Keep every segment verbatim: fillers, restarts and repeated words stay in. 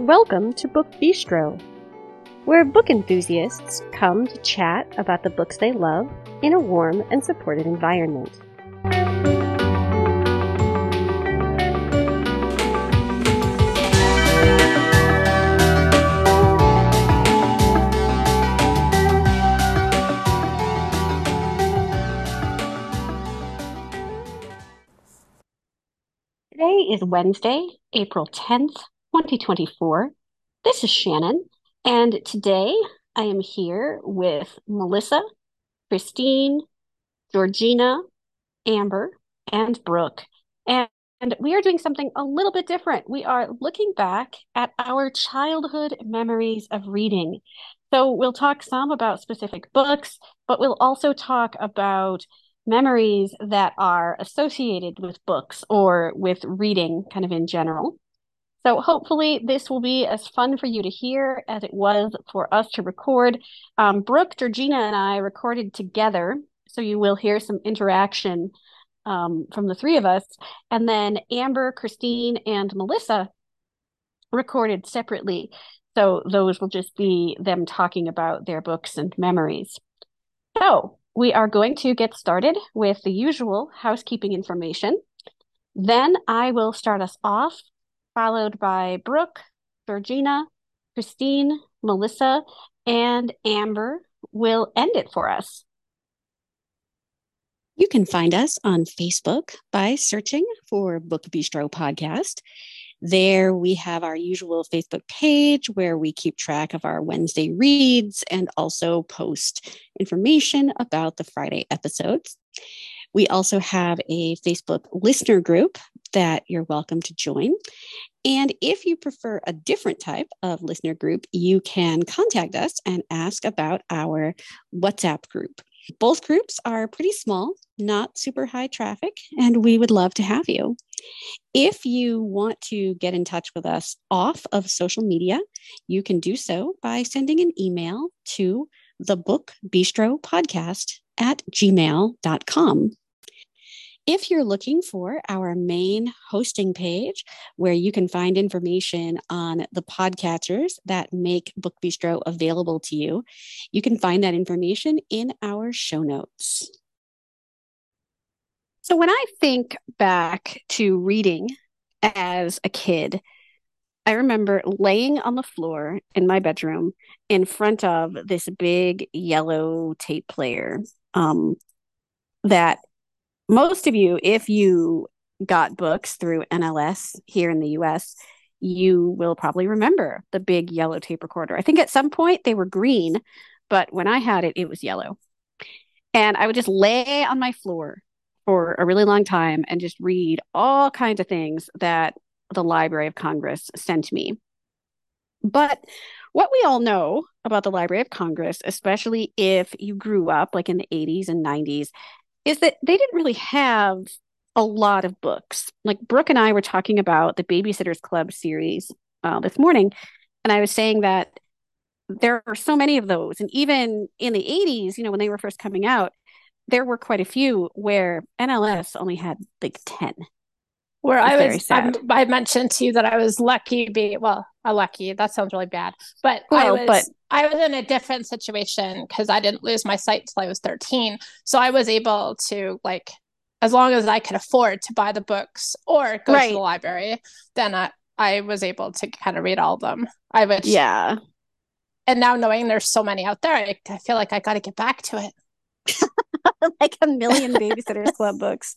Welcome to Book Bistro, where book enthusiasts come to chat about the books they love in a warm and supportive environment. Today is Wednesday, April tenth, twenty twenty-four. This is Shannon, and today I am here with Melissa, Christine, Georgina, Amber, and Brooke. And, and we are doing something a little bit different. We are looking back at our childhood memories of reading. So we'll talk some about specific books, but we'll also talk about memories that are associated with books or with reading kind of in general. So hopefully this will be as fun for you to hear as it was for us to record. Um, Brooke, Georgina, and I recorded together, so you will hear some interaction um, from the three of us. And then Amber, Christine, and Melissa recorded separately. So those will just be them talking about their books and memories. So we are going to get started with the usual housekeeping information. Then I will start us off, followed by Brooke, Georgina, Christine, Melissa, and Amber will end it for us. You can find us on Facebook by searching for Book Bistro Podcast. There we have our usual Facebook page where we keep track of our Wednesday reads and also post information about the Friday episodes. We also have a Facebook listener group that you're welcome to join. And if you prefer a different type of listener group, you can contact us and ask about our WhatsApp group. Both groups are pretty small, not super high traffic, and we would love to have you. If you want to get in touch with us off of social media, you can do so by sending an email to thebookbistropodcast at gmail dot com. If you're looking for our main hosting page where you can find information on the podcatchers that make Book Bistro available to you, you can find that information in our show notes. So when I think back to reading as a kid, I remember laying on the floor in my bedroom in front of this big yellow tape player um, that most of you, if you got books through N L S here in the U S, you will probably remember the big yellow tape recorder. I think at some point they were green, but when I had it, it was yellow. And I would just lay on my floor for a really long time and just read all kinds of things that the Library of Congress sent me. But what we all know about the Library of Congress, especially if you grew up like in the eighties and nineties, is that they didn't really have a lot of books. Like Brooke and I were talking about the Babysitters Club series uh, this morning, and I was saying that there are so many of those. And even in the eighties, you know, when they were first coming out, there were quite a few where N L S only had like ten. Where I was, I, I mentioned to you that I was lucky, be well, a lucky. That sounds really bad, but well, I was, but I was in a different situation because I didn't lose my sight until I was thirteen. So I was able to, like, as long as I could afford to buy the books or go right. to the library, then I, I was able to kind of read all of them. I would, yeah. And now knowing there's so many out there, I, I feel like I got to get back to it. Like a million Babysitters Club books.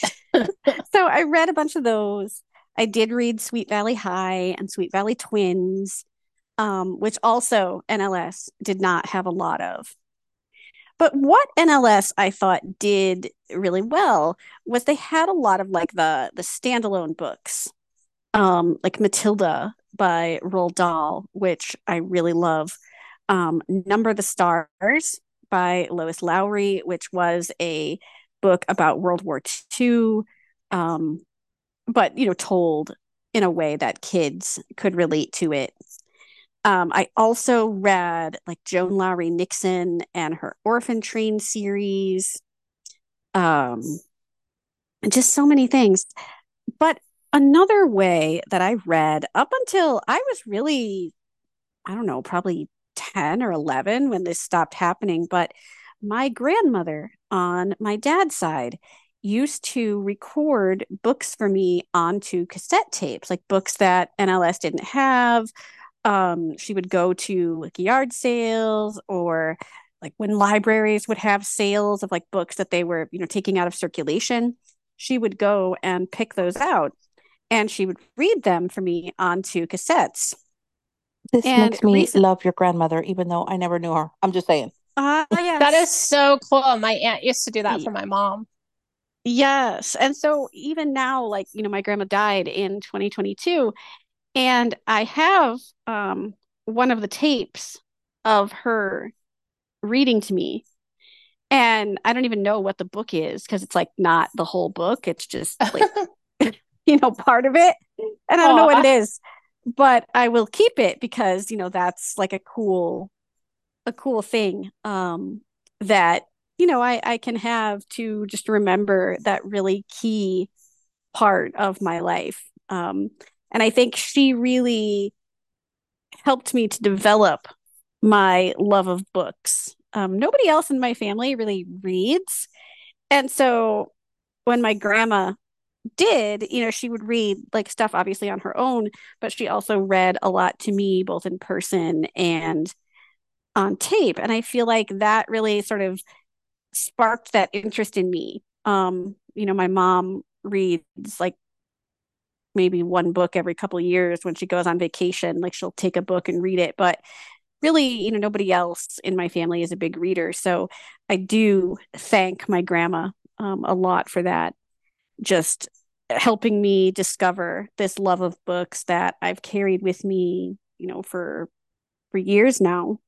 So I read a bunch of those. I did read Sweet Valley High and Sweet Valley Twins, um, which also N L S did not have a lot of. But what N L S I thought did really well was they had a lot of like the the standalone books, um, like Matilda by Roald Dahl, which I really love. Um, Number the Stars by Lois Lowry, which was a book about World War Two, um, but, you know, told in a way that kids could relate to it. Um, I also read like Joan Lowry Nixon and her Orphan Train series, um, and just so many things. But another way that I read up until I was really, I don't know, probably ten or eleven when this stopped happening. But my grandmother on my dad's side used to record books for me onto cassette tapes, like books that N L S didn't have. Um, she would go to like yard sales, or like when libraries would have sales of like books that they were, you know, taking out of circulation. She would go and pick those out, and she would read them for me onto cassettes. This And makes me recent, love your grandmother, even though I never knew her. I'm just saying. uh, That is yes, so cool. My aunt used to do that for my mom. yes. And so even now, like, you know, my grandma died in twenty twenty-two, and I have um one of the tapes of her reading to me. And I don't even know what the book is because it's like not the whole book. It's just like, you know, part of it. And I don't know what it is, but I will keep it because, you know, that's like a cool, a cool thing um, that, you know, I, I can have to just remember that really key part of my life. Um, and I think she really helped me to develop my love of books. Um, nobody else in my family really reads. And so when my grandma did, you know, she would read like stuff obviously on her own, but she also read a lot to me, both in person and on tape. And I feel like that really sort of sparked that interest in me. Um, you know, my mom reads like maybe one book every couple of years when she goes on vacation. Like she'll take a book and read it. But really, you know, nobody else in my family is a big reader. So I do thank my grandma um, a lot for that, just helping me discover this love of books that I've carried with me, you know, for for years now.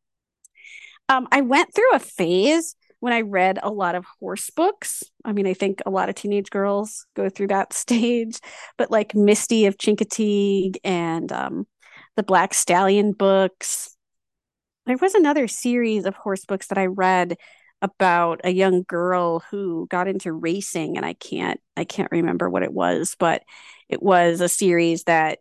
Um, I went through a phase when I read a lot of horse books. I mean, I think a lot of teenage girls go through that stage, but like Misty of Chincoteague and um, the Black Stallion books. There was another series of horse books that I read about a young girl who got into racing, and I can't I can't remember what it was, but it was a series that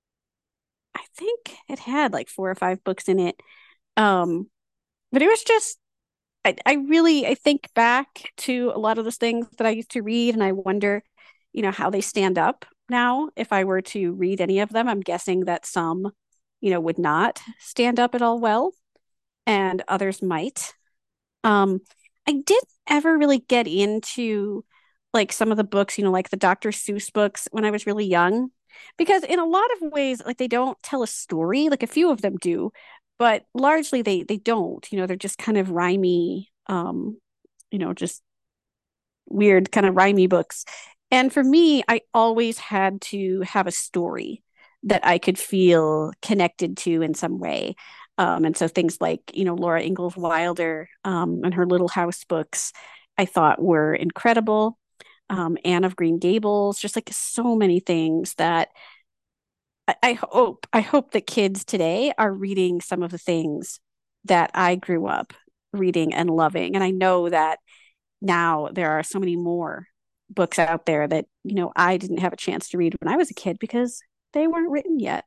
I think it had like four or five books in it. Um, but it was just I, I really I think back to a lot of those things that I used to read, and I wonder, you know, how they stand up now. If I were to read any of them, I'm guessing that some, you know, would not stand up at all well, and others might. Um, I didn't ever really get into like some of the books, you know, like the Doctor Seuss books when I was really young, because in a lot of ways, like they don't tell a story. Like a few of them do, but largely they they don't. You know, they're just kind of rhymey, um, you know, just weird kind of rhymey books. And for me, I always had to have a story that I could feel connected to in some way. Um, and so things like, you know, Laura Ingalls Wilder um, and her Little House books, I thought were incredible. Um, Anne of Green Gables, just like so many things that I, I hope I hope that kids today are reading some of the things that I grew up reading and loving. And I know that now there are so many more books out there that, you know, I didn't have a chance to read when I was a kid because they weren't written yet.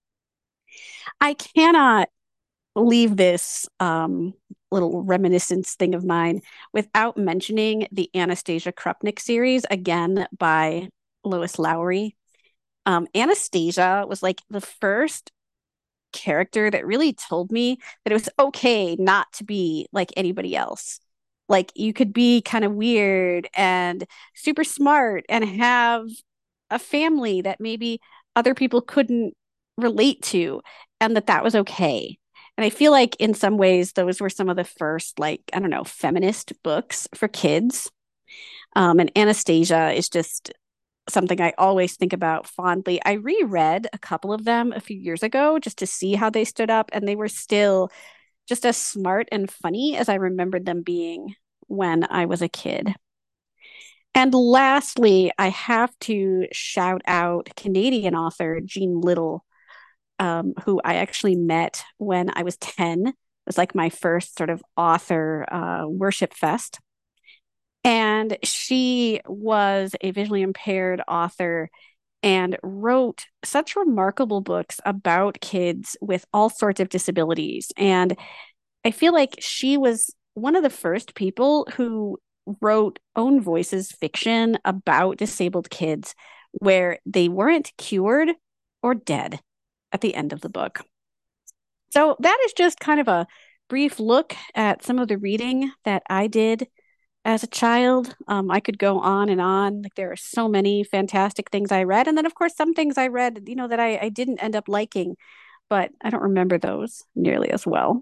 I cannot leave this um, little reminiscence thing of mine without mentioning the Anastasia Krupnik series, again by Lois Lowry. Um, Anastasia was like the first character that really told me that it was okay not to be like anybody else. Like you could be kind of weird and super smart and have a family that maybe other people couldn't relate to, and that that was okay. And I feel like in some ways those were some of the first, like, I don't know, feminist books for kids. Um, and Anastasia is just something I always think about fondly. I reread a couple of them a few years ago just to see how they stood up, and they were still just as smart and funny as I remembered them being when I was a kid. And lastly, I have to shout out Canadian author Jean Little, um, who I actually met when I was ten. It was like my first sort of author uh, worship fest. And she was a visually impaired author and wrote such remarkable books about kids with all sorts of disabilities. And I feel like she was one of the first people who wrote own voices fiction about disabled kids where they weren't cured or dead at the end of the book. So that is just kind of a brief look at some of the reading that I did as a child. Um, I could go on and on. Like there are so many fantastic things I read. And then, of course, some things I read, you know, that I, I didn't end up liking, but I don't remember those nearly as well.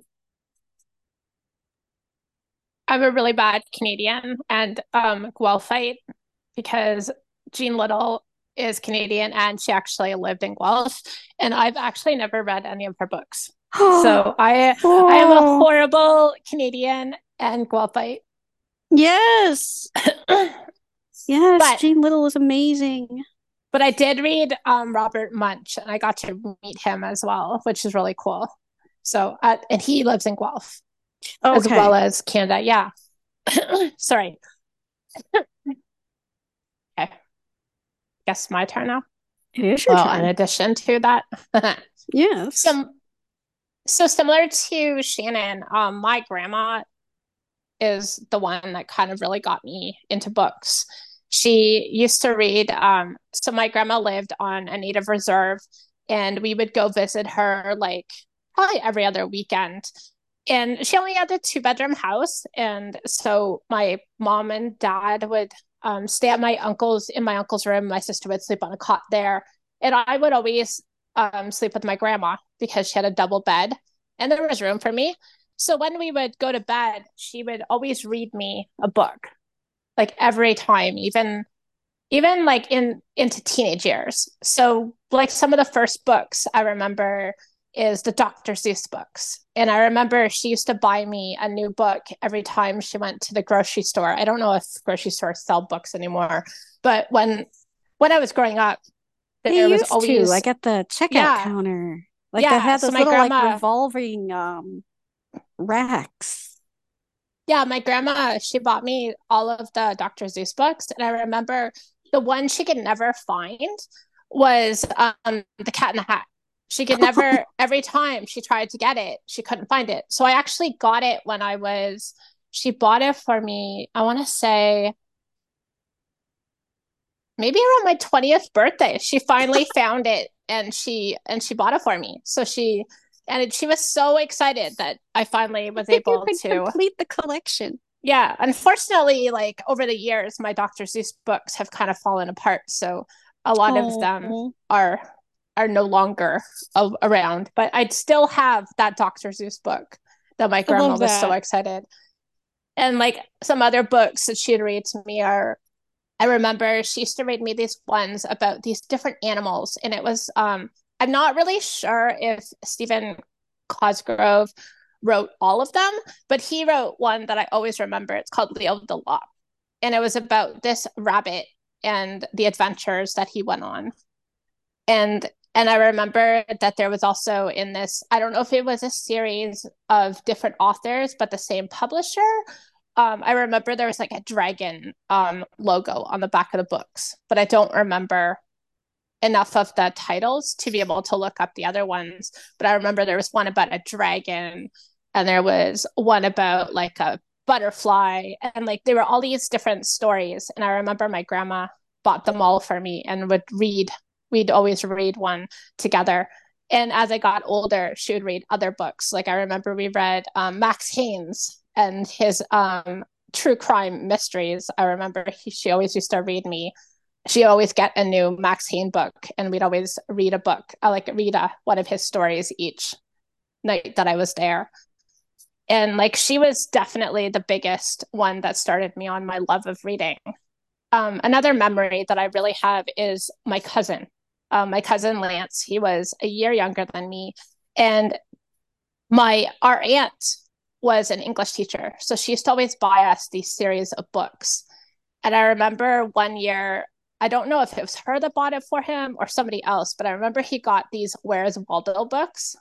I'm a really bad Canadian and um, Guelph fight because Jean Little is Canadian and she actually lived in Guelph. And I've actually never read any of her books. So I oh. I am a horrible Canadian and Guelphite. Yes. Yes, but, Jean Little is amazing. But I did read um, Robert Munsch, and I got to meet him as well, which is really cool. So, uh, and he lives in Guelph, okay. as well as Canada. Yeah. Sorry. Okay. Guess my turn now. It is your well, turn. In addition to that, yes. Some, so similar to Shannon, um, my grandma is the one that kind of really got me into books. She used to read, um, so my grandma lived on a native reserve, and we would go visit her like probably every other weekend. And she only had a two bedroom house. And so my mom and dad would um, stay at my uncle's, in my uncle's room. My sister would sleep on a cot there. And I would always um, sleep with my grandma because she had a double bed and there was room for me. So when we would go to bed, she would always read me a book, like every time, even even like in into teenage years. So like some of the first books I remember is the Doctor Seuss books. And I remember she used to buy me a new book every time she went to the grocery store. I don't know if grocery stores sell books anymore, but when when I was growing up, there they was used always to, like at the checkout yeah. counter. Like yeah, they had those so little grandma, like revolving um racks. Yeah, my grandma, she bought me all of the Doctor Seuss books. And I remember the one she could never find was um, The Cat in the Hat. She could never, every time she tried to get it, she couldn't find it. So I actually got it when I was, she bought it for me, I want to say, maybe around my twentieth birthday. She finally found it and she, and she bought it for me. So she, and it, she was so excited that I finally was able to complete the collection. Yeah. Unfortunately, like over the years, my Doctor Seuss books have kind of fallen apart. So a lot oh. of them are are no longer a- around. But I'd still have that Doctor Seuss book that my grandma was so excited. And like some other books that she'd read to me are, I remember she used to read me these ones about these different animals. And it was um I'm not really sure if Stephen Cosgrove wrote all of them, but he wrote one that I always remember. It's called Leo the Lop. And it was about this rabbit and the adventures that he went on. And and I remember that there was also in this, I don't know if it was a series of different authors, but the same publisher. Um, I remember there was like a dragon um, logo on the back of the books, but I don't remember enough of the titles to be able to look up the other ones. But I remember there was one about a dragon and there was one about like a butterfly, and like there were all these different stories. And I remember my grandma bought them all for me and would read, we'd always read one together. And as I got older, she would read other books. Like I remember we read um, Max Haynes and his um, true crime mysteries. I remember he, she always used to read me She'd always get a new Max Hayne book, and we'd always read a book. I like read a, one of his stories each night that I was there. And like she was definitely the biggest one that started me on my love of reading. Um, another memory that I really have is my cousin. Um, my cousin Lance. He was a year younger than me, and my our aunt was an English teacher, so she used to always buy us these series of books. And I remember one year, I don't know if it was her that bought it for him or somebody else, but I remember he got these Where's Waldo books.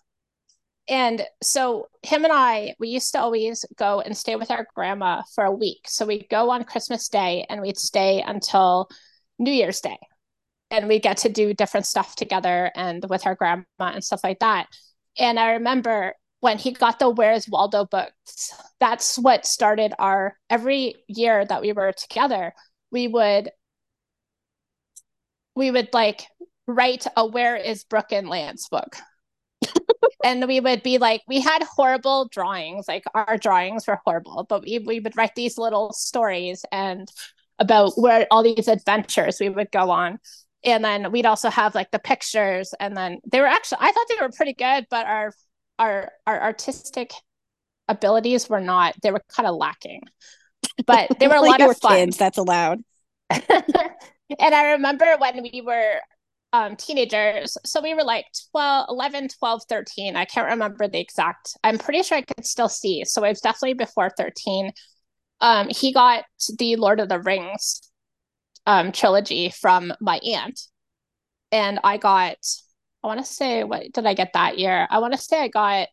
And so him and I, we used to always go and stay with our grandma for a week. So we'd go on Christmas Day and we'd stay until New Year's Day. and we get to do different stuff together and with our grandma and stuff like that. And I remember when he got the Where's Waldo books, that's what started our, every year that we were together, we would, we would like write a Where is Brooke and Lance book. And we would be like, we had horrible drawings, like our drawings were horrible, but we, we would write these little stories and about where all these adventures we would go on. And then we'd also have like the pictures, and then they were actually, I thought they were pretty good, but our our our artistic abilities were not, they were kind of lacking, but they were a lot of fun. Kids, that's allowed. And I remember when we were um teenagers, so we were like twelve, eleven, twelve, thirteen, I can't remember the exact, I'm pretty sure I could still see, so it was definitely before thirteen. Um he got the Lord of the Rings um trilogy from my aunt, and I got, I want to say, what did I get that year? I want to say I got,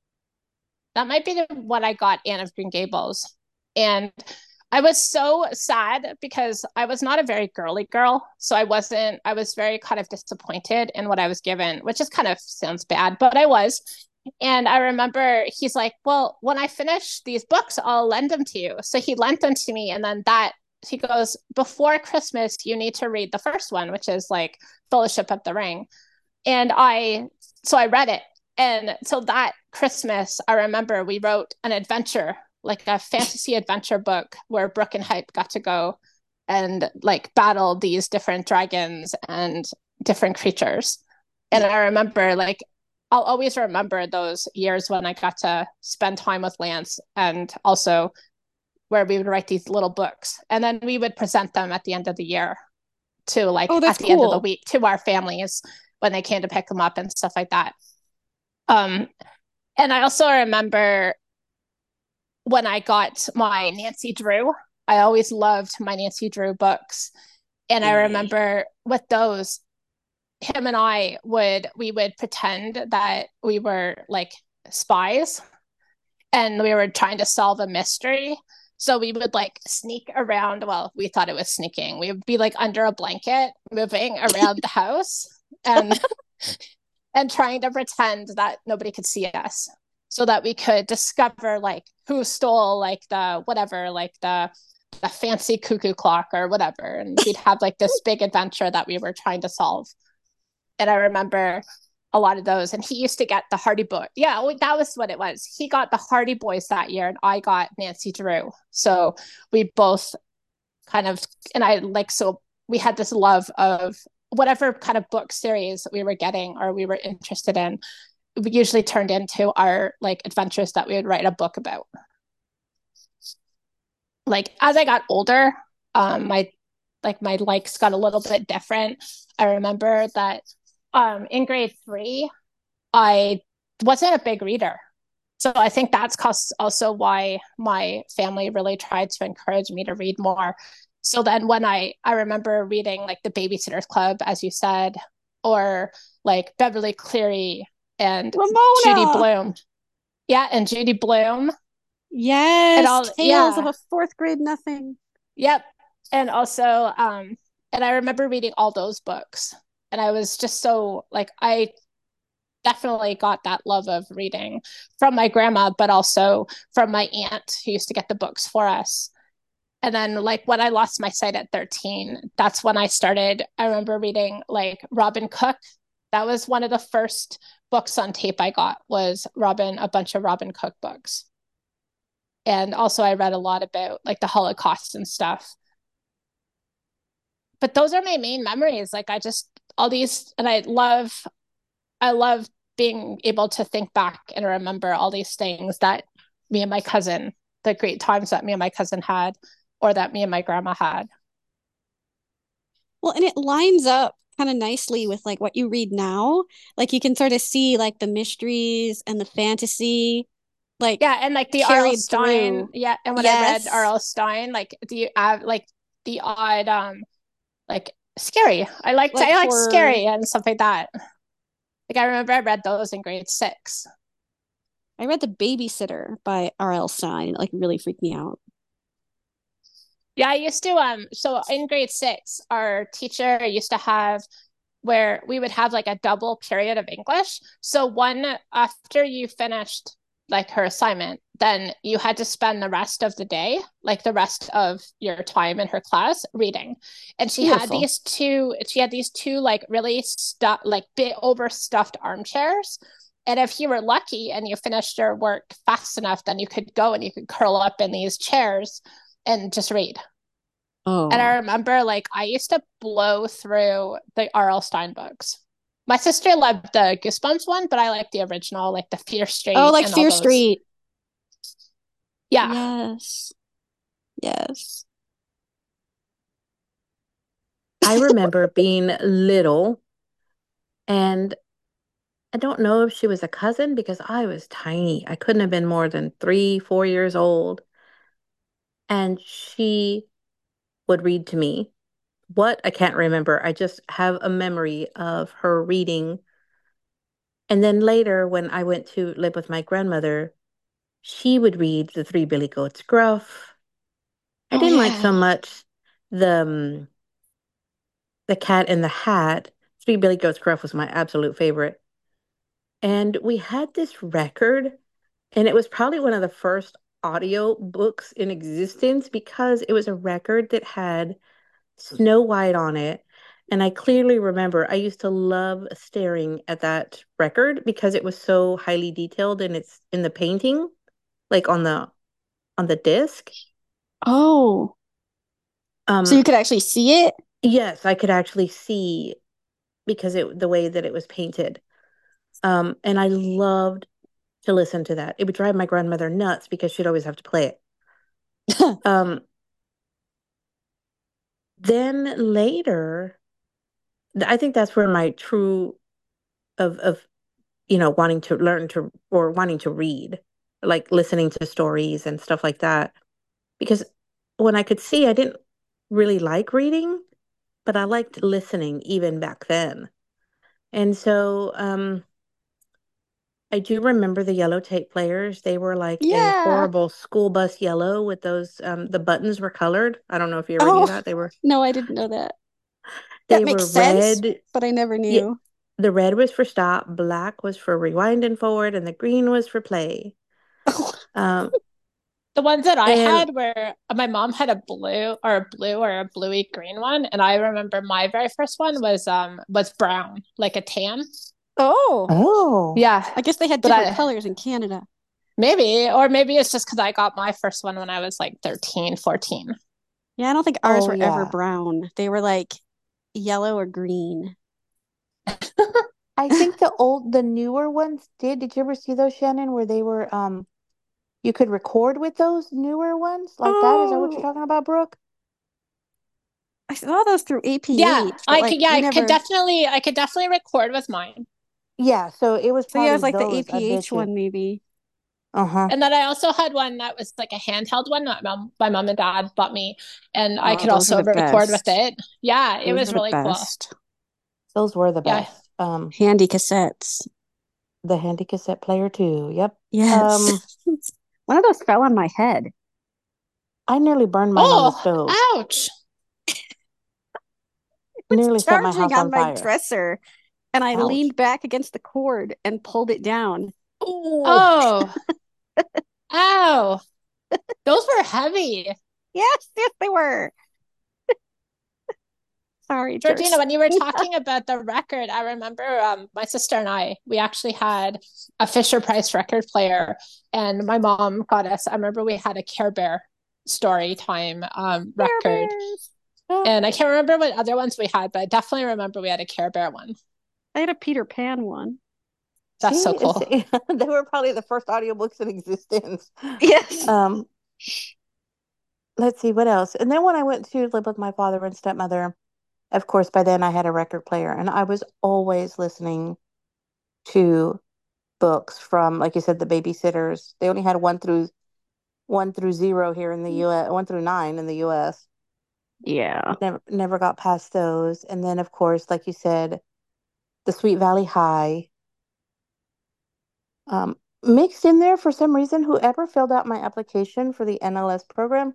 that might be the what I got, Anne of Green Gables. And I was so sad because I was not a very girly girl. So I wasn't, I was very kind of disappointed in what I was given, which just kind of sounds bad, but I was. And I remember he's like, well, when I finish these books, I'll lend them to you. So he lent them to me. And then that, he goes, before Christmas, you need to read the first one, which is like Fellowship of the Ring. And I, so I read it. And so that Christmas, I remember we wrote an adventure, like a fantasy adventure book where Brooke and Hype got to go and like battle these different dragons and different creatures. And I remember, like, I'll always remember those years when I got to spend time with Lance, and also where we would write these little books. And then we would present them at the end of the year to like oh, at the cool. end of the week to our families when they came to pick them up and stuff like that. Um, and I also remember when I got my Nancy Drew, I always loved my Nancy Drew books. And I remember with those, him and I would, we would pretend that we were like spies and we were trying to solve a mystery. So we would like sneak around. Well, we thought it was sneaking. We would be like under a blanket, moving around the house and and trying to pretend that nobody could see us, so that we could discover like who stole like the whatever, like the the fancy cuckoo clock or whatever. And we'd have like this big adventure that we were trying to solve. And I remember a lot of those. And he used to get the Hardy Boy. Yeah, that was what it was. He got the Hardy Boys that year, and I got Nancy Drew. So we both kind of, and I like, so we had this love of whatever kind of book series we were getting or we were interested in. We usually turned into our like adventures that we would write a book about. Like as I got older, um, my like my likes got a little bit different. I remember that um, in grade three, I wasn't a big reader. So I think that's also why my family really tried to encourage me to read more. So then when I, I remember reading like The Babysitter's Club, as you said, or like Beverly Cleary and Ramona. Judy Blume. Yeah, and Judy Blume. Yes, and all, Tales yeah. of a Fourth Grade Nothing. Yep. And also, um, and I remember reading all those books. And I was just so, like, I definitely got that love of reading from my grandma, but also from my aunt who used to get the books for us. And then, like, when I lost my sight at thirteen, that's when I started, I remember reading, like, Robin Cook. That was one of the first books on tape I got, was Robin, a bunch of Robin Cook books. And also I read a lot about, like, the Holocaust and stuff. But those are my main memories. Like, I just, all these, and I love, I love being able to think back and remember all these things that me and my cousin, the great times that me and my cousin had, or that me and my grandma had. Well, and it lines up kind of nicely with like what you read now. Like you can sort of see like the mysteries and the fantasy, like yeah, and like the R L. Stine, yeah. And when yes. I read R L. Stine, like the uh, like the odd, um, like scary. I liked, like I like scary and stuff like that. Like I remember I read those in grade six. I read The Babysitter by R L. Stine. It like really freaked me out. Yeah, I used to um so in grade six, our teacher used to have where we would have like a double period of English. So one after you finished like her assignment, then you had to spend the rest of the day, like the rest of your time in her class reading. And she Beautiful. had these two she had these two like really stuff like bit overstuffed armchairs. And if you were lucky and you finished your work fast enough, then you could go and you could curl up in these chairs and just read. Oh. And I remember like I used to blow through the R L. Stine books. My sister loved the Goosebumps one, but I like the original, like the Fear Street. Oh, like Fear Street. Yeah. Yes. Yes. I remember being little, and I don't know if she was a cousin because I was tiny. I couldn't have been more than three, four years old. And she would read to me. What? I can't remember. I just have a memory of her reading. And then later, when I went to live with my grandmother, she would read The Three Billy Goats Gruff. I oh, didn't yeah. like so much the um, the Cat in the Hat. Three Billy Goats Gruff was my absolute favorite. And we had this record, and it was probably one of the first audio books in existence because it was a record that had Snow White on it. And I clearly remember I used to love staring at that record because it was so highly detailed and it's in the painting, like on the on the disc. Oh. Um, so you could actually see it? Yes, I could actually see because it the way that it was painted. Um, and I loved to listen to that. It would drive my grandmother nuts because she'd always have to play it. um, then later, I think that's where my true of of you know wanting to learn to or wanting to read, like listening to stories and stuff like that. Because when I could see, I didn't really like reading, but I liked listening even back then. And so um, I do remember the yellow tape players. They were like yeah. a horrible school bus yellow with those, um, the buttons were colored. I don't know if you ever oh, knew that. They were. No, I didn't know that. They that makes were sense, red. But I never knew. Yeah, the red was for stop, black was for rewind and forward, and the green was for play. um, the ones that I and, had were my mom had a blue or a blue or a bluey green one, and I remember my very first one was um was brown, like a tan. Oh, oh, yeah. I guess they had different I, colors in Canada. Maybe, or maybe it's just because I got my first one when I was like thirteen, fourteen. Yeah, I don't think ours oh, were yeah. ever brown. They were like yellow or green. I think the old, the newer ones did. Did you ever see those, Shannon, where they were, um, you could record with those newer ones like oh. that? Is that what you're talking about, Brooke? I saw those through A P H. Yeah, I like, could. Yeah, I never... could definitely. I could definitely record with mine. Yeah, so it was. So yeah, it was like the A P H one, maybe. Uh huh. And then I also had one that was like a handheld one that mom, my mom and dad bought me, and oh, I could also record with it. Yeah, it those was really cool. Those were the best. Yeah. Um, handy cassettes. The handy cassette player too. Yep. Yes. Um, one of those fell on my head. I nearly burned mine oh, on the stove. Ouch! Nearly set my house on, on fire. my dresser, and I ouch. leaned back against the cord and pulled it down. Oh, ow! Those were heavy. Yes, yes, they were. Sorry, Georgina, when you were talking about the record, I remember um, my sister and I, we actually had a Fisher Price record player, and my mom got us, I remember we had a Care Bear story time um, record. Oh. And I can't remember what other ones we had, but I definitely remember we had a Care Bear one. I had a Peter Pan one. That's see, so cool. They were probably the first audiobooks in existence. Yes. Um, let's see, what else? And then when I went to live with my father and stepmother, of course, by then I had a record player, and I was always listening to books from, like you said, the babysitters. They only had one through one through zero here in the U S, one through nine in the U S. Yeah. Never, never got past those. And then, of course, like you said, the Sweet Valley High. Um, mixed in there for some reason, whoever filled out my application for the N L S program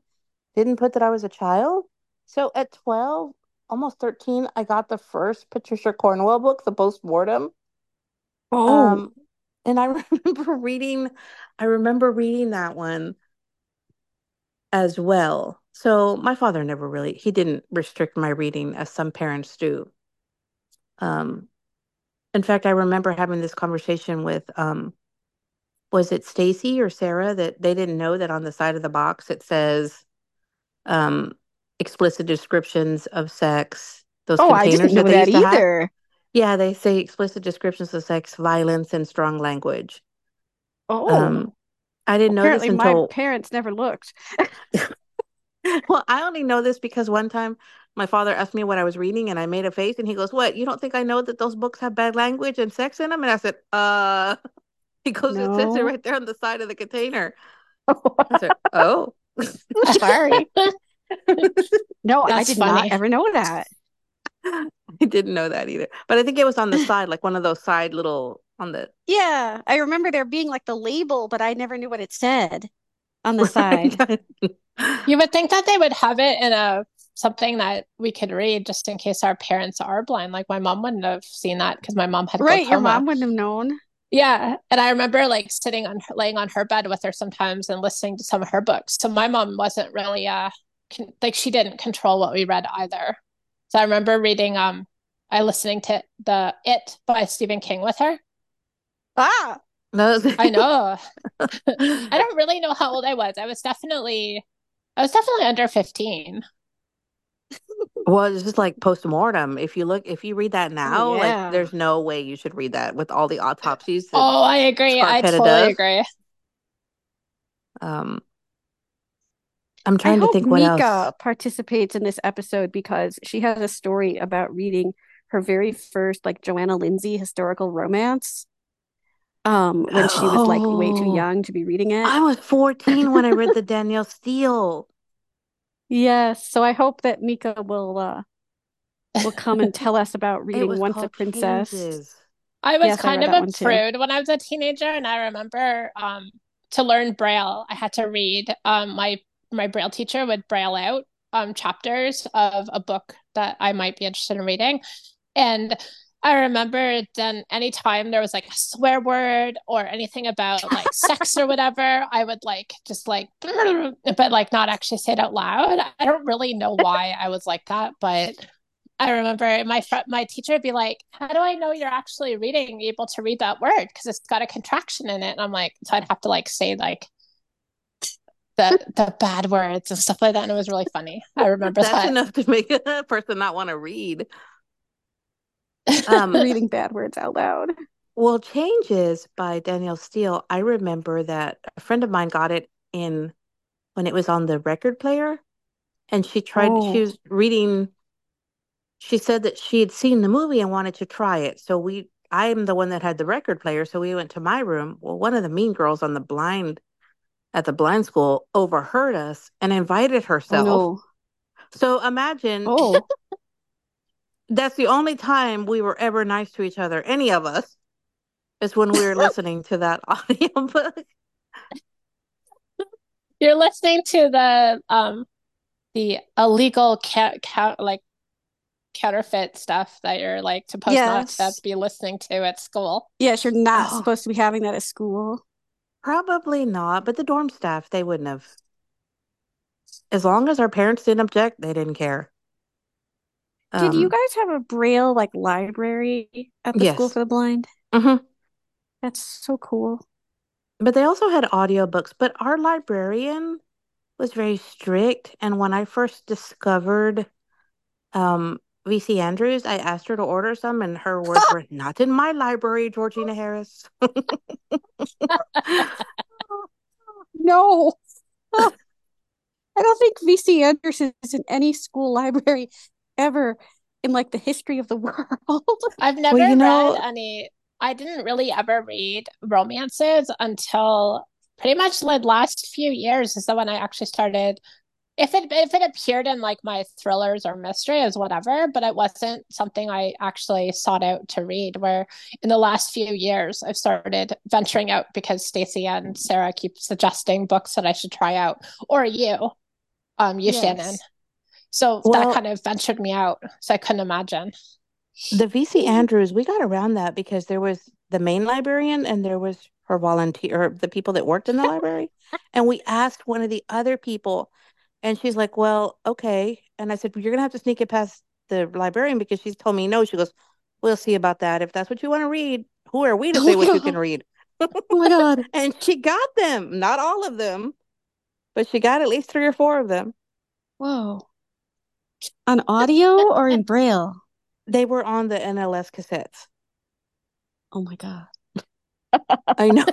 didn't put that I was a child. So at twelve, almost thirteen, I got the first Patricia Cornwell book, The Postmortem. Oh. Um, and I remember reading, I remember reading that one as well. So my father never really, he didn't restrict my reading as some parents do. Um, in fact, I remember having this conversation with, um, was it Stacy or Sarah, that they didn't know that on the side of the box it says um, explicit descriptions of sex, those Oh, I didn't containers know that they that used to have. either. Yeah, they say explicit descriptions of sex, violence, and strong language. Oh, Um, I didn't know this apparently my until, parents never looked. well, I only know this because one time my father asked me what I was reading and I made a face and he goes, "What? You don't think I know that those books have bad language and sex in them?" And I said, uh, he goes, "It says it No. right there on the side of the container." I said, "Oh, Sorry." No, I That's did not funny. ever know that. I didn't know that either." But I think it was on the side, like one of those side little on the Yeah, I remember there being like the label, but I never knew what it said on the side. You would think that they would have it in a something that we could read just in case our parents are blind. Like my mom wouldn't have seen that because my mom had Right, your glaucoma. mom wouldn't have known. Yeah, and I remember like sitting on laying on her bed with her sometimes and listening to some of her books. So my mom wasn't really uh con- like she didn't control what we read either. So I remember reading um I listening to the It by Stephen King with her. Ah, No. I know. I don't really know how old I was. I was definitely I was definitely under fifteen. Well, it's just like postmortem. If you look, if you read that oh now, like yeah. there's no way you should read that with all the autopsies that Oh, I agree. I Scarpetta totally does. agree. Um, I'm I trying to hope think what else. Mika participates in this episode because she has a story about reading her very first like Joanna Lindsey historical romance um when she was like way too Oh, young to be reading it. I was fourteen when I read the Danielle Steele. Yes, so I hope that Mika will uh will come and tell us about It reading was Once a called Princess. Changes. I was Yes, I kind read of that a one too. prude when I was a teenager, and I remember um, to learn Braille, I had to read. Um, my my Braille teacher would Braille out um, chapters of a book that I might be interested in reading, and I remember then anytime there was like a swear word or anything about like sex or whatever, I would like just like, but like not actually say it out loud. I don't really know why I was like that, but I remember my fr- my teacher would be like, "How do I know you're actually reading, able to read that word? Because it's got a contraction in it." And I'm like, so I'd have to like say like the the bad words and stuff like that, and it was really funny. I remember That's that. enough to make a person not want to read. Um, Reading bad words out loud. well, Changes by Danielle Steele. I remember that a friend of mine got it in when it was on the record player, and she tried. She Oh, was reading. She said that she had seen the movie and wanted to try it. So we, I'm the one that had the record player. So we went to my room. Well, one of the mean girls on the blind at the blind school overheard us and invited oh herself. no. So imagine Oh, that's the only time we were ever nice to each other, any of us, is when we were listening to that audiobook. You're listening to the um the illegal cat ca- like counterfeit stuff that you're like supposed not to yes. be listening to at school. Yes, you're not Oh, supposed to be having that at school. probably not, but the dorm staff, they wouldn't have. As long as our parents didn't object, they didn't care. Did you Um, guys have a Braille like library at the school yes. for the blind? Hmm. That's so cool. But they also had audiobooks, but our librarian was very strict. And when I first discovered um, V C Andrews, I asked her to order some, and her words were, "Not in my library, Georgina Harris." No. I don't think V C Anderson is in any school library ever in like the history of the world. I've Well, never you read know, any, I didn't really ever read romances until pretty much the last few years is the when I actually started. If it if it appeared in like my thrillers or mysteries, whatever, but it wasn't something I actually sought out to read. Where in the last few years, I've started venturing out because Stacy and Sarah keep suggesting books that I should try out, or you. um, you, yes. Shannon. So well, that kind of ventured me out. So I couldn't imagine. The V C Andrews, we got around that because there was the main librarian and there was her volunteer, or the people that worked in the library. And we asked one of the other people, and she's like, well, okay. And I said, well, you're going to have to sneak it past the librarian because she's told me no. She goes, we'll see about that. If that's what you want to read, who are we to say oh what God. You can read? Oh my God. And she got them, not all of them, but she got at least three or four of them. Whoa. On audio or in Braille? They were on the N L S cassettes. Oh my God. I know.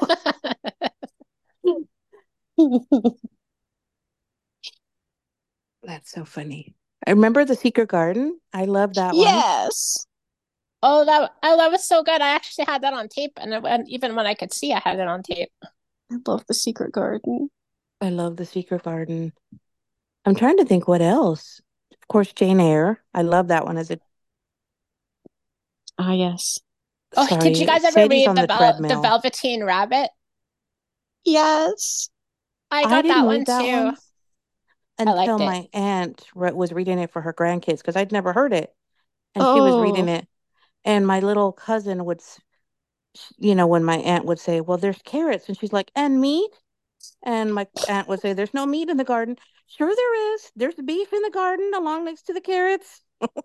That's so funny. I remember The Secret Garden. I love that yes. one. Yes. Oh, that oh, that was so good. I actually had that on tape, and, it, and even when I could see, I had it on tape. I love The Secret Garden. I love The Secret Garden. I'm trying to think what else. Of course, Jane Eyre. I love that one as a. Ah, yes. Oh, Sorry, did you guys ever Sadie's read the, the, Vel- the Velveteen Rabbit? Yes. I got I that one that too. One until my aunt re- was reading it for her grandkids because I'd never heard it. And oh. she was reading it. And my little cousin would, you know, when my aunt would say, well, there's carrots. And she's like, and meat? And my aunt would say, there's no meat in the garden. Sure there is. There's beef in the garden along next to the carrots.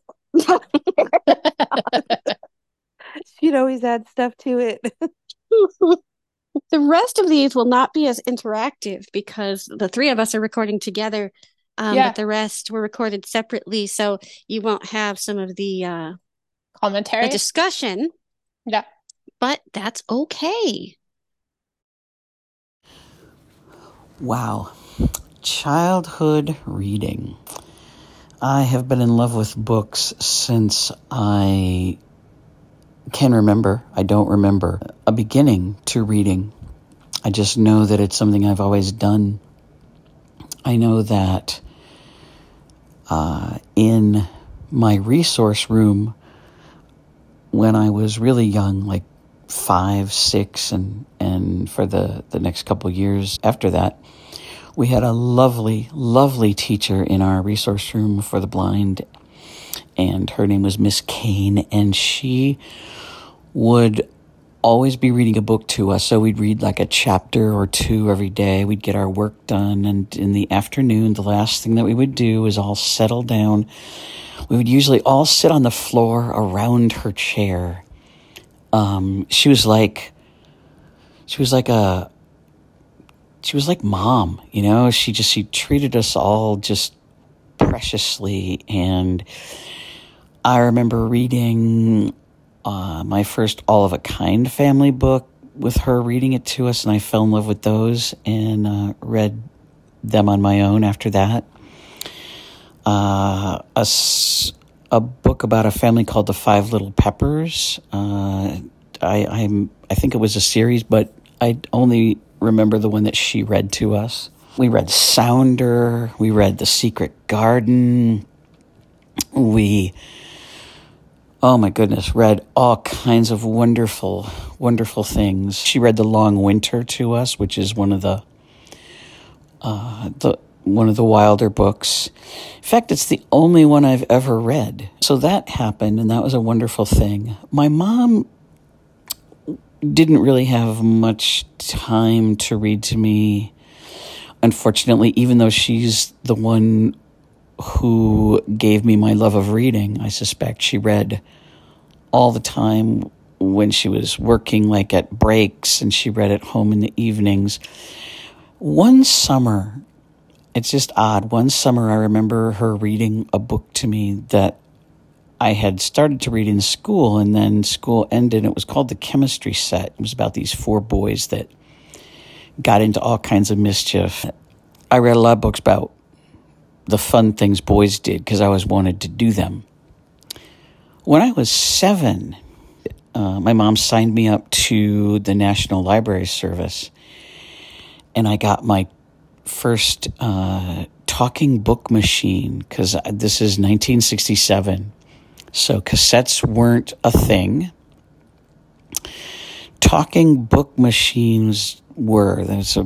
She'd always add stuff to it. The rest of these will not be as interactive because the three of us are recording together, um, yeah. but the rest were recorded separately. So you won't have some of the uh, commentary, the discussion. Yeah. But that's okay. Wow. Childhood reading. I have been in love with books since I can remember. I don't remember a beginning to reading. I just know that it's something I've always done. I know that uh, in my resource room, when I was really young, like five, six, and, and for the, the next couple years after that, we had a lovely, lovely teacher in our resource room for the blind, and her name was Miss Kane, and she would always be reading a book to us. So we'd read like a chapter or two every day. We'd get our work done, and in the afternoon, the last thing that we would do was all settle down. We would usually all sit on the floor around her chair. Um, she was like, she was like a, she was like mom, you know, she just, she treated us all just preciously. And I remember reading uh, my first All of a Kind family book with her reading it to us, and I fell in love with those and uh, read them on my own after that. Uh, a, a book about a family called The Five Little Peppers. Uh, I, I'm, I think it was a series, but I only remember the one that she read to us. We read Sounder. We read The Secret Garden. We, oh my goodness, read all kinds of wonderful, wonderful things. She read The Long Winter to us, which is one of the, uh, the one of the Wilder books. In fact, it's the only one I've ever read. So that happened, and that was a wonderful thing. My mom didn't really have much time to read to me, unfortunately, even though she's the one who gave me my love of reading. I suspect she read all the time when she was working, like at breaks, and she read at home in the evenings. One summer, it's just odd, one summer I remember her reading a book to me that I had started to read in school, and then school ended. It was called The Chemistry Set. It was about these four boys that got into all kinds of mischief. I read a lot of books about the fun things boys did because I always wanted to do them. When I was seven, uh, my mom signed me up to the National Library Service, and I got my first uh, talking book machine because this is nineteen sixty-seven. So cassettes weren't a thing. Talking book machines were. There's a,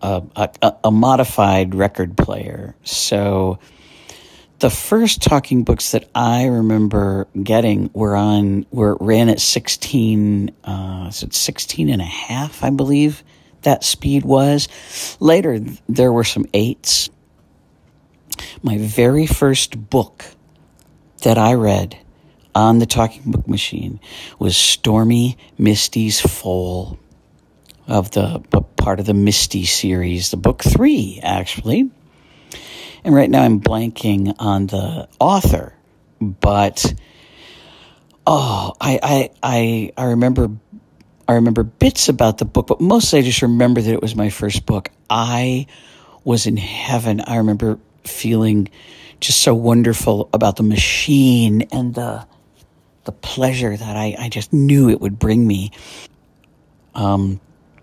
a, a, a modified record player. So the first talking books that I remember getting were on, were ran at sixteen, uh, is it sixteen and a half, I believe that speed was. Later, there were some eights. My very first book that I read on the talking book machine was Stormy Misty's Foal, of the part of the Misty series, the book three, actually. And right now I'm blanking on the author, but oh, I I I, I remember I remember bits about the book, but mostly I just remember that it was my first book. I was in heaven. I remember feeling just so wonderful about the machine and the the pleasure that I, I just knew it would bring me. Um,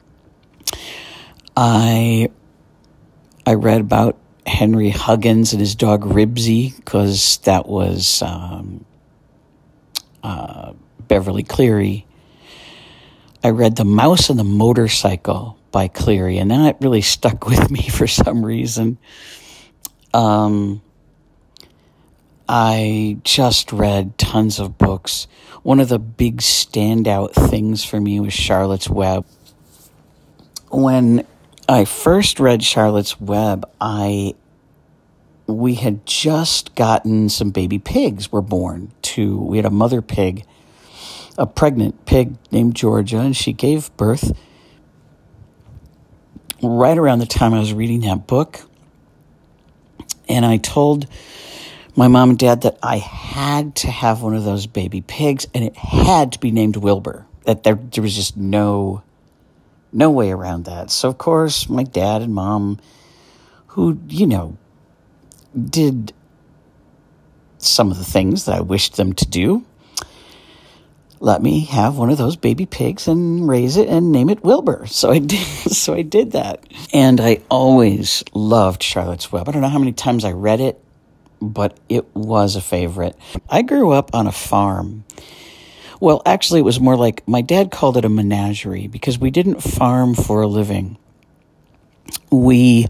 I I read about Henry Huggins and his dog Ribsy, because that was um, uh, Beverly Cleary. I read The Mouse and the Motorcycle by Cleary, and that really stuck with me for some reason. Um, I just read tons of books. One of the big standout things for me was Charlotte's Web. When I first read Charlotte's Web, I we had just gotten some baby pigs were born to, we had a mother pig, a pregnant pig named Georgia, and she gave birth right around the time I was reading that book. And I told my mom and dad that I had to have one of those baby pigs, and it had to be named Wilbur. That there, there was just no, no way around that. So, of course, my dad and mom, who, you know, did some of the things that I wished them to do, let me have one of those baby pigs and raise it and name it Wilbur. So I did, so I did that. And I always loved Charlotte's Web. I don't know how many times I read it, but it was a favorite. I grew up on a farm. Well, actually, it was more like, my dad called it a menagerie, because we didn't farm for a living. We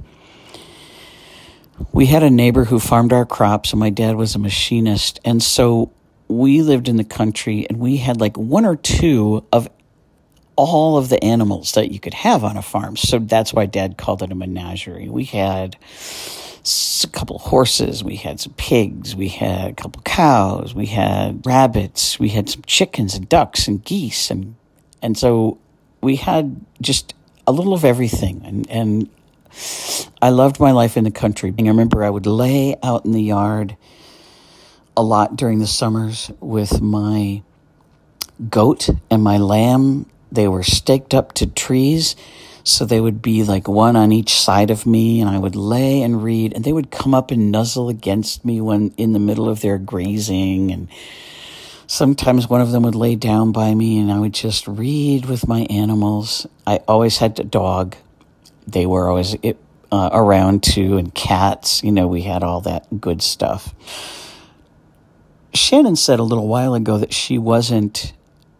we had a neighbor who farmed our crops, and my dad was a machinist. And so we lived in the country, and we had like one or two of all of the animals that you could have on a farm. So that's why Dad called it a menagerie. We had a couple of horses, we had some pigs, we had a couple of cows, we had rabbits, we had some chickens and ducks and geese. And and so we had just a little of everything. And, and I loved my life in the country. I remember I would lay out in the yard a lot during the summers with my goat and my lamb. They were staked up to trees, so they would be like one on each side of me, and I would lay and read, and they would come up and nuzzle against me when in the middle of their grazing. And sometimes one of them would lay down by me, and I would just read with my animals. I always had a dog. They were always uh, around too, and cats. You know, we had all that good stuff. Shannon said a little while ago that she wasn't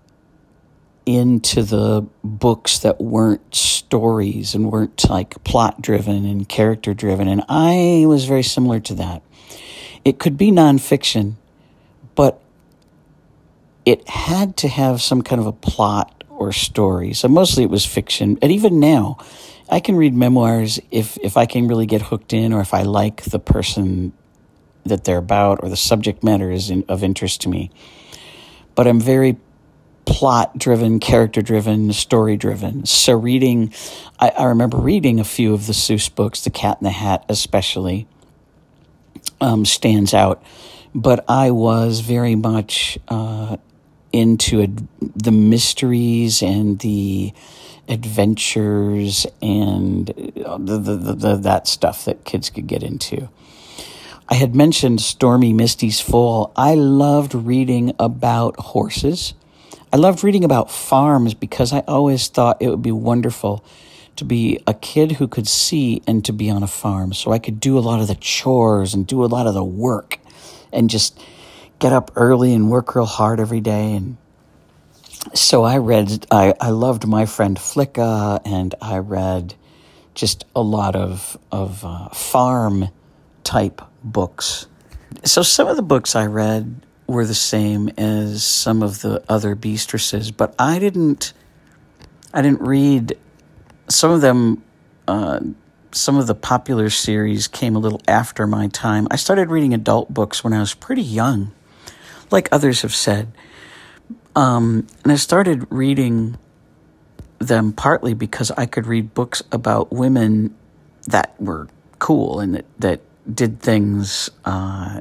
into the books that weren't stories and weren't like plot driven and character driven. And I was very similar to that. It could be nonfiction, but it had to have some kind of a plot or story. So mostly it was fiction. And even now, I can read memoirs if, if I can really get hooked in, or if I like the person that they're about, or the subject matter is in, of interest to me. But I'm very plot-driven, character-driven, story-driven. So reading, I, I remember reading a few of the Seuss books, The Cat in the Hat especially, um, stands out. But I was very much uh, into ad- the mysteries and the adventures and the, the, the, the that stuff that kids could get into. I had mentioned Stormy Misty's Foal. I loved reading about horses. I loved reading about farms, because I always thought it would be wonderful to be a kid who could see and to be on a farm. So I could do a lot of the chores and do a lot of the work and just get up early and work real hard every day. And so I read, I, I loved My Friend Flicka, and I read just a lot of, of uh, farm-type books. So some of the books I read were the same as some of the other Beastresses, but I didn't, I didn't read some of them. Uh, some of the popular series came a little after my time. I started reading adult books when I was pretty young, like others have said. Um, and I started reading them partly because I could read books about women that were cool and that, that did things uh,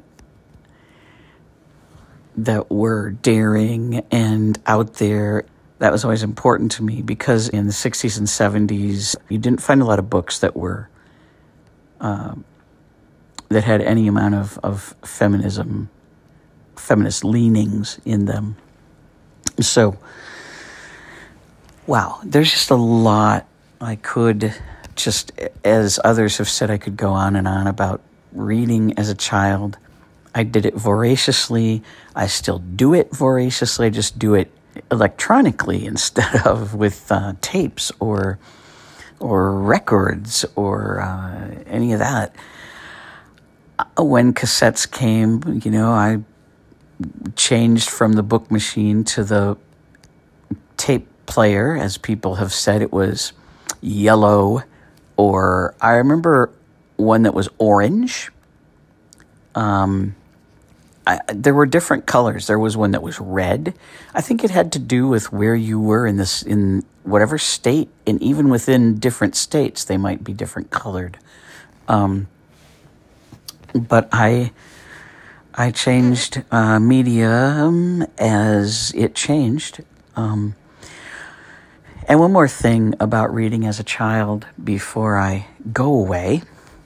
that were daring and out there. That was always important to me because in the sixties and seventies, you didn't find a lot of books that were uh, that had any amount of, of feminism, feminist leanings in them. So, wow, there's just a lot I could just, as others have said, I could go on and on about reading as a child. I did it voraciously. I still do it voraciously. I just do it electronically instead of with uh, tapes or or records or uh, any of that. When cassettes came, you know, I changed from the book machine to the tape player. As people have said, it was yellow, or I remember one that was orange. Um, I, there were different colors. There was one that was red. I think it had to do with where you were in this, in whatever state, and even within different states, they might be different colored. Um, but I, I changed uh, medium as it changed. Um, and one more thing about reading as a child before I go away.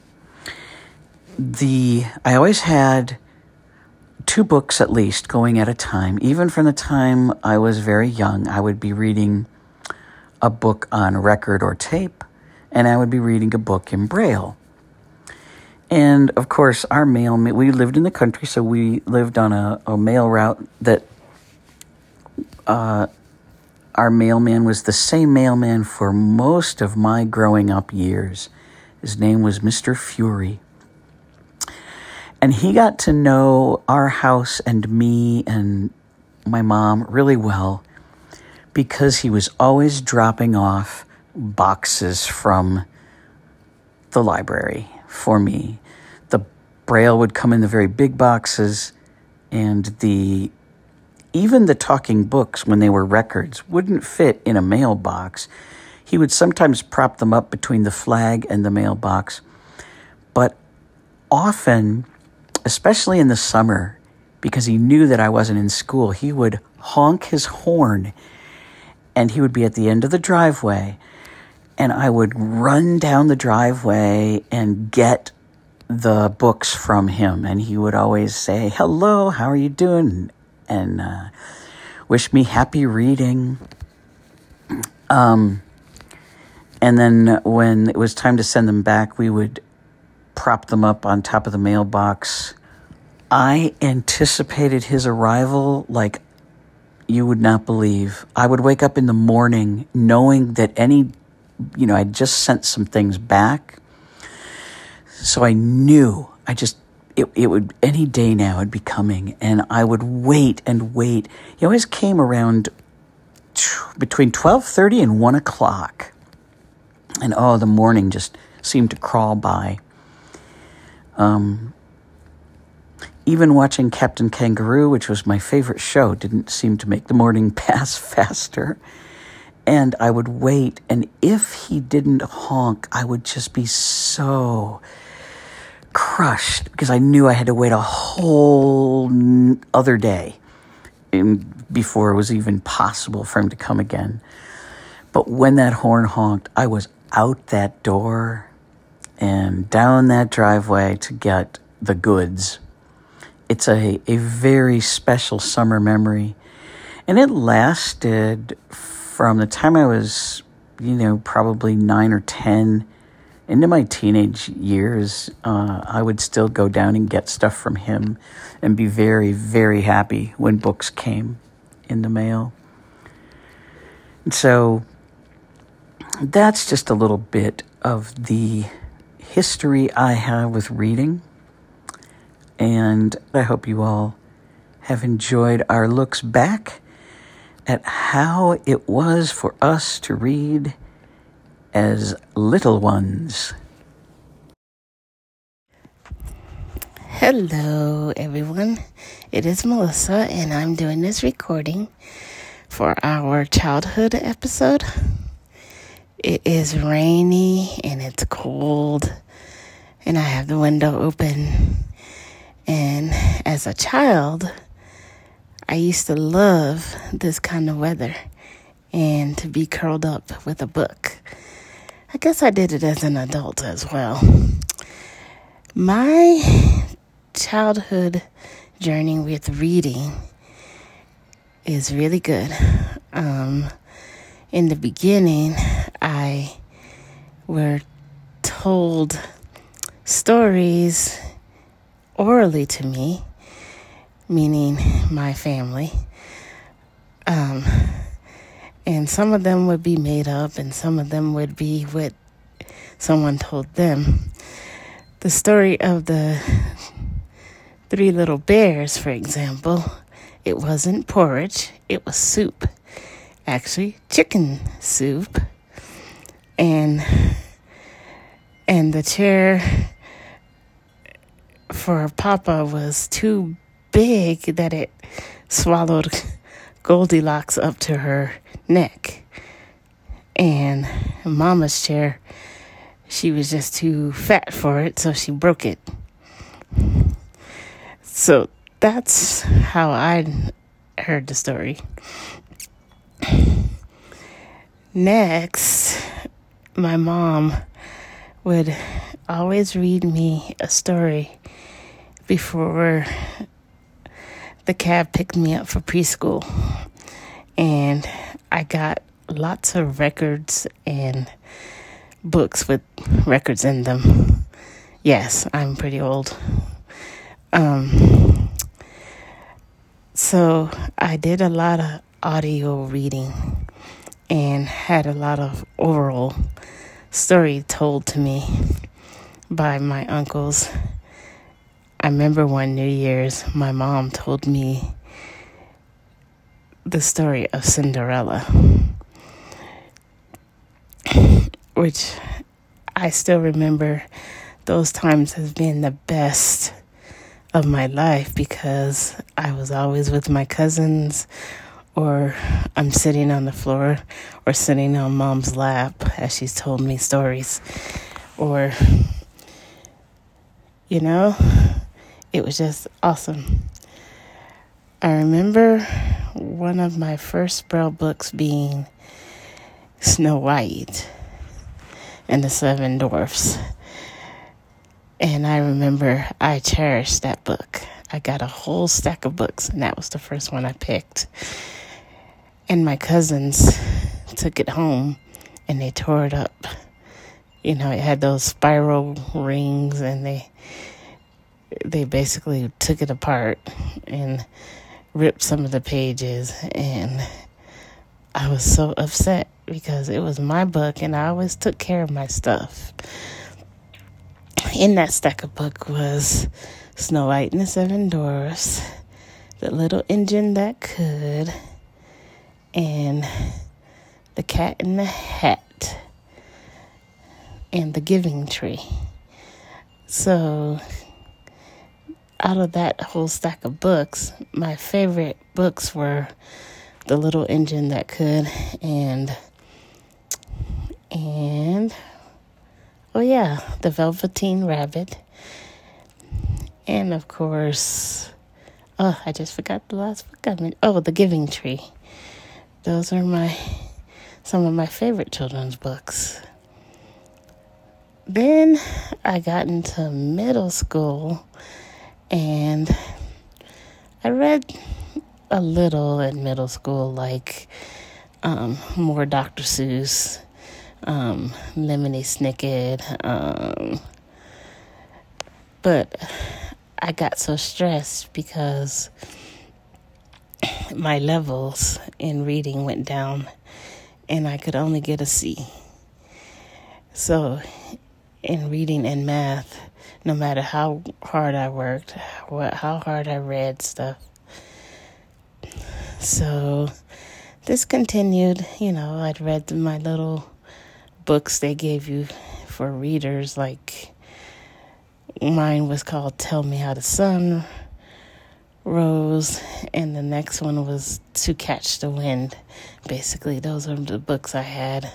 The I always had two books at least going at a time. Even from the time I was very young, I would be reading a book on record or tape, and I would be reading a book in Braille. And of course, our mail, we lived in the country, so we lived on a, a mail route that uh, our mailman was the same mailman for most of my growing up years. His name was Mister Fury. And he got to know our house and me and my mom really well because he was always dropping off boxes from the library for me. The Braille would come in the very big boxes, and the even the talking books, when they were records, wouldn't fit in a mailbox. He would sometimes prop them up between the flag and the mailbox. But often, especially in the summer, because he knew that I wasn't in school, he would honk his horn, and he would be at the end of the driveway, and I would run down the driveway and get the books from him, and he would always say, "Hello, how are you doing?" and uh, wish me happy reading. Um, and then when it was time to send them back, we would prop them up on top of the mailbox. I anticipated his arrival like you would not believe. I would wake up in the morning knowing that any, you know, I'd just sent some things back. So I knew, I just, it, it would, any day now it'd be coming, and I would wait and wait. He always came around t- between twelve thirty and one o'clock. And oh, the morning just seemed to crawl by. Um, even watching Captain Kangaroo, which was my favorite show, didn't seem to make the morning pass faster. And I would wait, and if he didn't honk, I would just be so crushed because I knew I had to wait a whole other day in, before it was even possible for him to come again. But when that horn honked, I was out that door and down that driveway to get the goods. It's a, a very special summer memory. And it lasted from the time I was, you know, probably nine or ten into my teenage years. Uh, I would still go down and get stuff from him and be very, very happy when books came in the mail. And so that's just a little bit of the history I have with reading. And I hope you all have enjoyed our looks back at how it was for us to read as little ones. Hello, everyone. It is Melissa, and I'm doing this recording for our childhood episode. It is rainy, and it's cold, and I have the window open. And as a child, I used to love this kind of weather and to be curled up with a book. I guess I did it as an adult as well. My childhood journey with reading is really good. Um, in the beginning, I were told stories orally to me, meaning my family. Um, and some of them would be made up, and some of them would be what someone told them. The story of the Three Little Bears, for example, it wasn't porridge, it was soup. Actually, chicken soup. And and the chair for Papa was too big that it swallowed Goldilocks up to her neck. And Mama's chair, she was just too fat for it, so she broke it. So that's how I heard the story. Next, my mom would always read me a story before the cab picked me up for preschool. And I got lots of records and books with records in them. Yes, I'm pretty old. Um, so I did a lot of audio reading and had a lot of oral story told to me by my uncles. I remember one New Year's, my mom told me the story of Cinderella, which I still remember those times as being the best of my life because I was always with my cousins, or I'm sitting on the floor or sitting on Mom's lap as she's told me stories. Or, you know, it was just awesome. I remember one of my first Braille books being Snow White and the Seven Dwarfs. And I remember I cherished that book. I got a whole stack of books, and that was the first one I picked. And my cousins took it home, and they tore it up. You know, it had those spiral rings, and they they basically took it apart and ripped some of the pages. And I was so upset because it was my book, and I always took care of my stuff. In that stack of book was Snow White and the Seven Dwarfs, The Little Engine That Could, and The Cat in the Hat, and The Giving Tree. So out of that whole stack of books, my favorite books were The Little Engine That Could and and oh yeah, The Velveteen Rabbit. And of course, oh, I just forgot the last book I meant. Oh, The Giving Tree. Those are my some of my favorite children's books. Then I got into middle school, and I read a little in middle school, like um, more Doctor Seuss, um, Lemony Snicket, um, but I got so stressed because my levels in reading went down, and I could only get a C. So in reading and math, no matter how hard I worked, how hard I read stuff. So this continued, you know, I'd read my little books they gave you for readers, like mine was called Tell Me How the Sun Rose, and the next one was To Catch the Wind. Basically, those are the books I had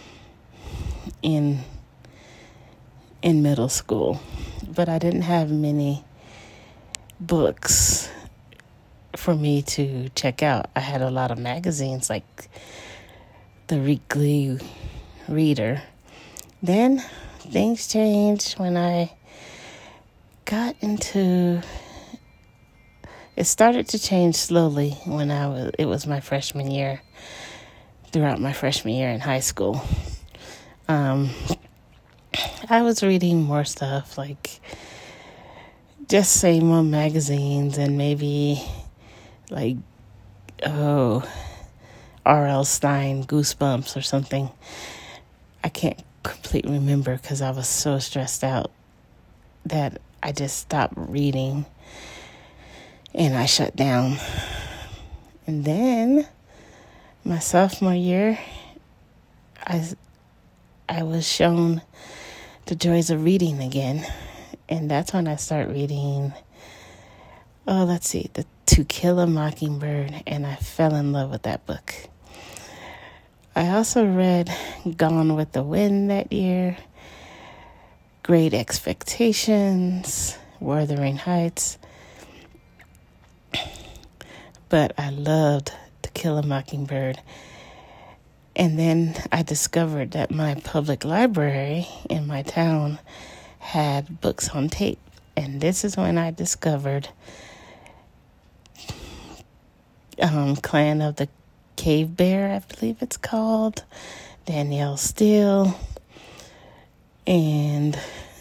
in in middle school. But I didn't have many books for me to check out. I had a lot of magazines like the Weekly Reader. Then things changed when I got into it started to change slowly when I was it was my freshman year, throughout my freshman year in high school. Um I was reading more stuff, like just same old magazines, and maybe like, oh, R L. Stine, Goosebumps or something. I can't completely remember because I was so stressed out that I just stopped reading and I shut down. And then my sophomore year, I, I was shown the joys of reading again. And that's when I start reading, oh, let's see, the To Kill a Mockingbird, and I fell in love with that book. I also read Gone with the Wind that year, Great Expectations, Wuthering Heights, but I loved To Kill a Mockingbird. And then I discovered that my public library in my town had books on tape, and this is when I discovered Um, Clan of the Cave Bear, I believe it's called, Danielle Steele, and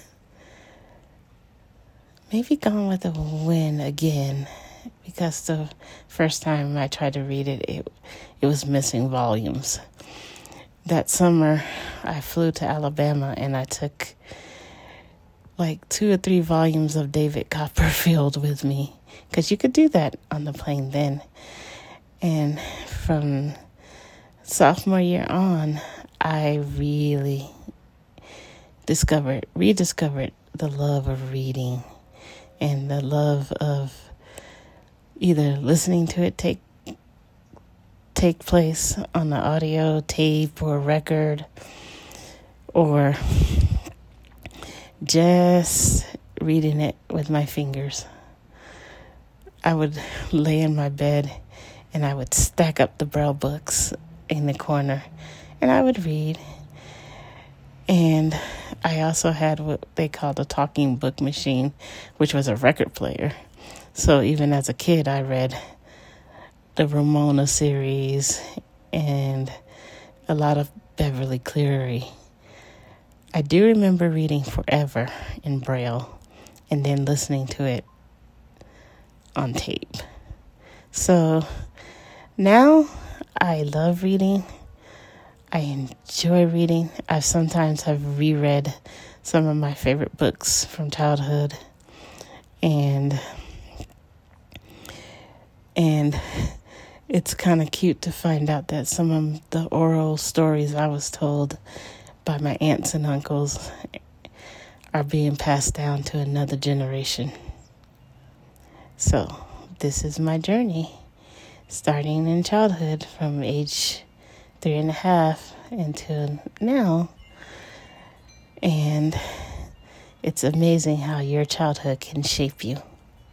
maybe Gone with the Wind again, because the first time I tried to read it, it, it was missing volumes. That summer, I flew to Alabama, and I took like two or three volumes of David Copperfield with me, because you could do that on the plane then. And from sophomore year on, I really discovered, rediscovered the love of reading and the love of either listening to it take take place on the audio tape or record, or just reading it with my fingers. I would lay in my bed and I would stack up the Braille books in the corner, and I would read. And I also had what they called a talking book machine, which was a record player. So even as a kid, I read the Ramona series and a lot of Beverly Cleary. I do remember reading Forever in Braille and then listening to it on tape. So now I love reading. I enjoy reading. I sometimes have reread some of my favorite books from childhood. And and it's kind of cute to find out that some of the oral stories I was told by my aunts and uncles are being passed down to another generation. So this is my journey, starting in childhood from age three and a half until now. And it's amazing how your childhood can shape you.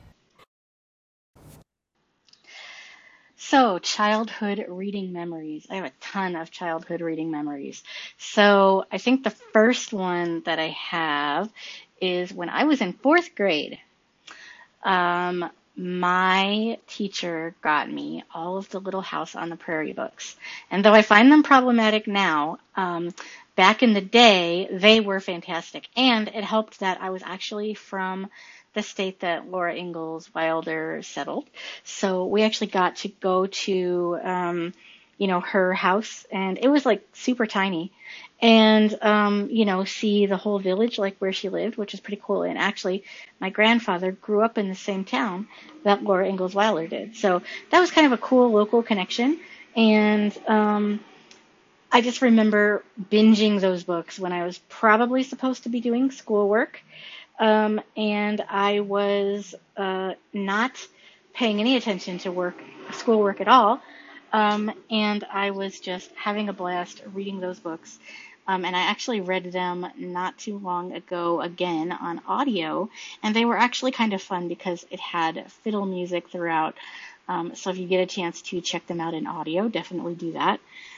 So, childhood reading memories. I have a ton of childhood reading memories. So, I think the first one that I have is when I was in fourth grade. Um, my teacher got me all of the Little House on the Prairie books. And though I find them problematic now, um, back in the day, they were fantastic. And it helped that I was actually from the state that Laura Ingalls Wilder settled. So we actually got to go to, um, you know, her house, and it was like super tiny. And, um, you know, see the whole village, like where she lived, which is pretty cool. And actually, my grandfather grew up in the same town that Laura Ingalls Wilder did. So that was kind of a cool local connection. And um, I just remember binging those books when I was probably supposed to be doing schoolwork. Um, and I was uh, not paying any attention to work, schoolwork at all. Um, and I was just having a blast reading those books. Um, and I actually read them not too long ago again on audio, and they were actually kind of fun because it had fiddle music throughout. Um, so if you get a chance to check them out in audio, definitely do that.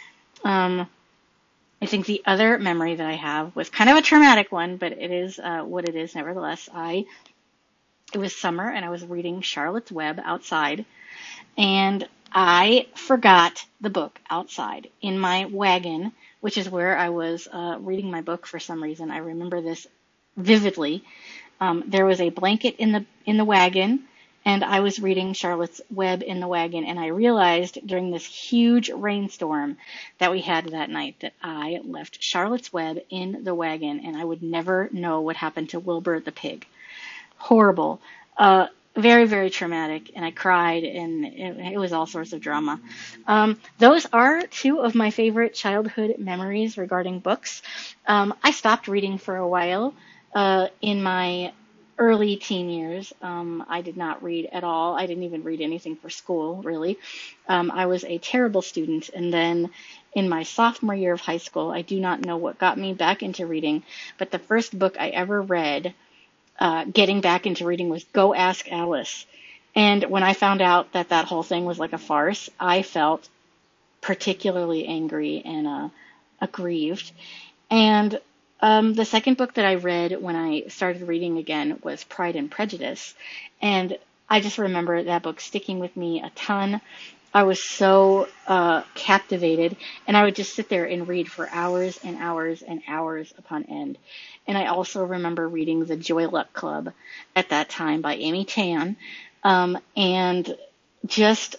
Um, I think the other memory that I have was kind of a traumatic one, but it is uh, what it is nevertheless. I it was summer, and I was reading Charlotte's Web outside, and I forgot the book outside in my wagon, which is where I was uh, reading my book for some reason. I remember this vividly. Um, there was a blanket in the in the wagon, and I was reading Charlotte's Web in the wagon, and I realized during this huge rainstorm that we had that night that I left Charlotte's Web in the wagon, and I would never know what happened to Wilbur the pig. Horrible. Uh, Very, very traumatic, and I cried, and it, it was all sorts of drama. Um, those are two of my favorite childhood memories regarding books. Um, I stopped reading for a while uh, in my early teen years. Um, I did not read at all. I didn't even read anything for school, really. Um, I was a terrible student, and then in my sophomore year of high school, I do not know what got me back into reading, but the first book I ever read Uh, getting back into reading was Go Ask Alice. And when I found out that that whole thing was like a farce, I felt particularly angry and uh, aggrieved. And um, the second book that I read when I started reading again was Pride and Prejudice. And I just remember that book sticking with me a ton. I was so uh, captivated, and I would just sit there and read for hours and hours and hours upon end. And I also remember reading The Joy Luck Club at that time by Amy Tan, um, and just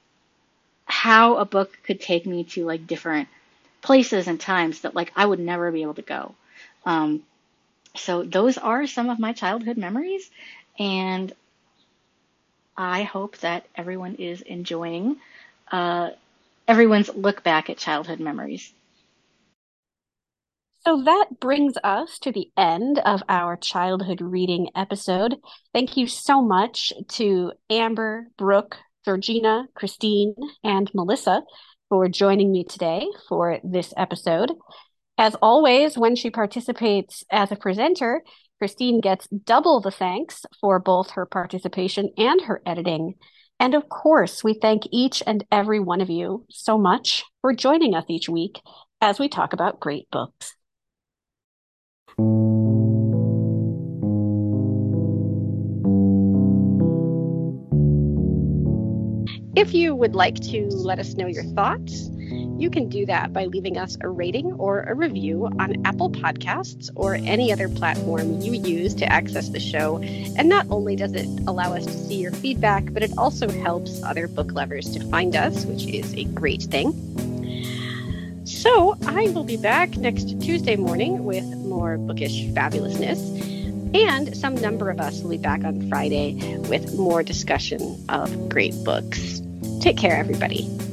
how a book could take me to like different places and times that like I would never be able to go. Um, so those are some of my childhood memories, and I hope that everyone is enjoying uh, everyone's look back at childhood memories. So that brings us to the end of our childhood reading episode. Thank you so much to Amber, Brooke, Georgina, Christine, and Melissa for joining me today for this episode. As always, when she participates as a presenter, Christine gets double the thanks for both her participation and her editing. And of course, we thank each and every one of you so much for joining us each week as we talk about great books. If you would like to let us know your thoughts, you can do that by leaving us a rating or a review on Apple Podcasts or any other platform you use to access the show. And not only does it allow us to see your feedback, but it also helps other book lovers to find us, which is a great thing. So I will be back next Tuesday morning with more bookish fabulousness. And some number of us will be back on Friday with more discussion of great books. Take care, everybody.